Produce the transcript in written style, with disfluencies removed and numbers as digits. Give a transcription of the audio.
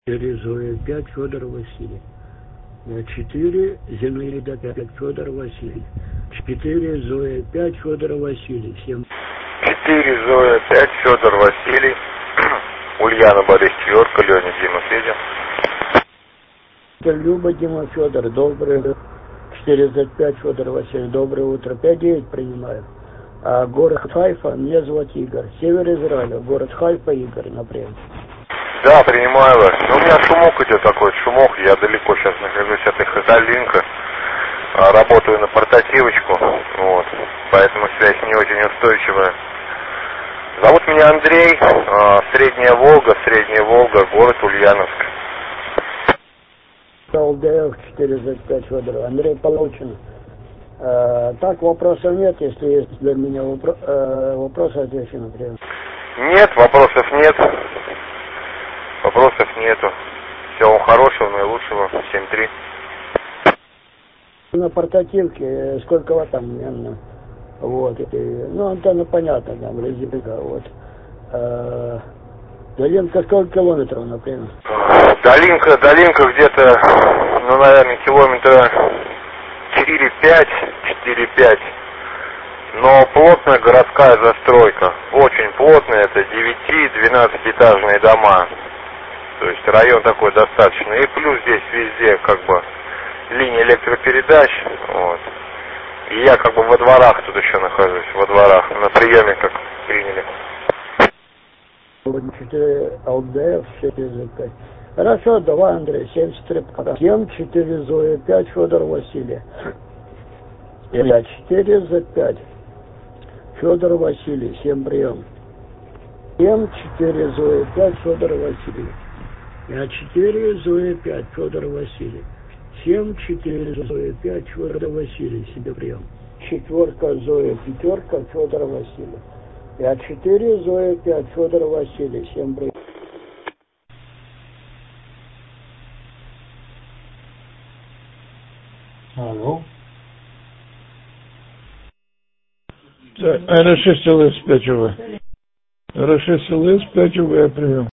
Зоя 5, Федор Василий. 4, Зинаида 5, Федор Василий. 4, Зоя 5, Федор Василий. 7. 4, Зоя 5, Федор Василий. Ульяна, Борис, 4, Леня, Дима, Федя. Люба, Дима, Федор, доброе. 4Z5, Федор Василий, доброе утро. 5-9 принимаю. Город Хайфа, меня зовут Игорь. Север Израиля, город Хайфа, Игорь, например. Да, принимаю вас. У меня шумок идет такой, шумок. Я далеко сейчас нахожусь от их Хазалинка. Работаю на портативочку, вот. Поэтому связь не очень устойчивая. Зовут меня Андрей, Средняя Волга, город Ульяновск. ЛДФ 4Z5, Федор. Андрей, получен. Так, вопросов нет, если есть для меня вопросы, отвечу, например. Нет, вопросов нет. Вопросов нету. Всего хорошего, наилучшего. 7-3. На портативке сколько ватт там, вот. Антенна понятно, там, резинка, вот. Долинка сколько километров, например? Долинка где-то, наверное, километра 4-5. Но плотная городская застройка. Очень плотная, это 9-12-этажные дома. То есть район такой достаточно. И плюс здесь везде линия электропередач. Вот. И я во дворах тут еще нахожусь. Во дворах. На приеме как приняли. 4 ЛДФ, 4Z5. Хорошо, давай, Андрей, 73 пока. 7-4 Зоя 5, Федор Василий. 4Z5. Федор Василий, 7 прием. 7-4 Зоя 5, Федор Василий. 4 Зоя 5, Федор Василий. 7-4 Зоя 5, Федор Василий, себе прием. 4 Зоя 5, Федор Василий. 4 Зоя 5, Федор Василий, 7 прием. Алло. РШ СЛС 5 УВ. РШ СЛС 5 УВ прием.